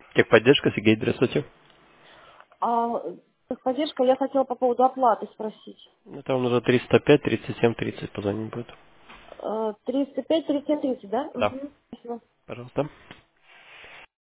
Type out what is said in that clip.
Техподдержка, Сергей, здравствуйте. А поддержка, я хотела по поводу оплаты спросить. Это вам нужно 305 37 30 позвонить будет. 35, 37, 30, да? Да. Угу. Спасибо. Пожалуйста.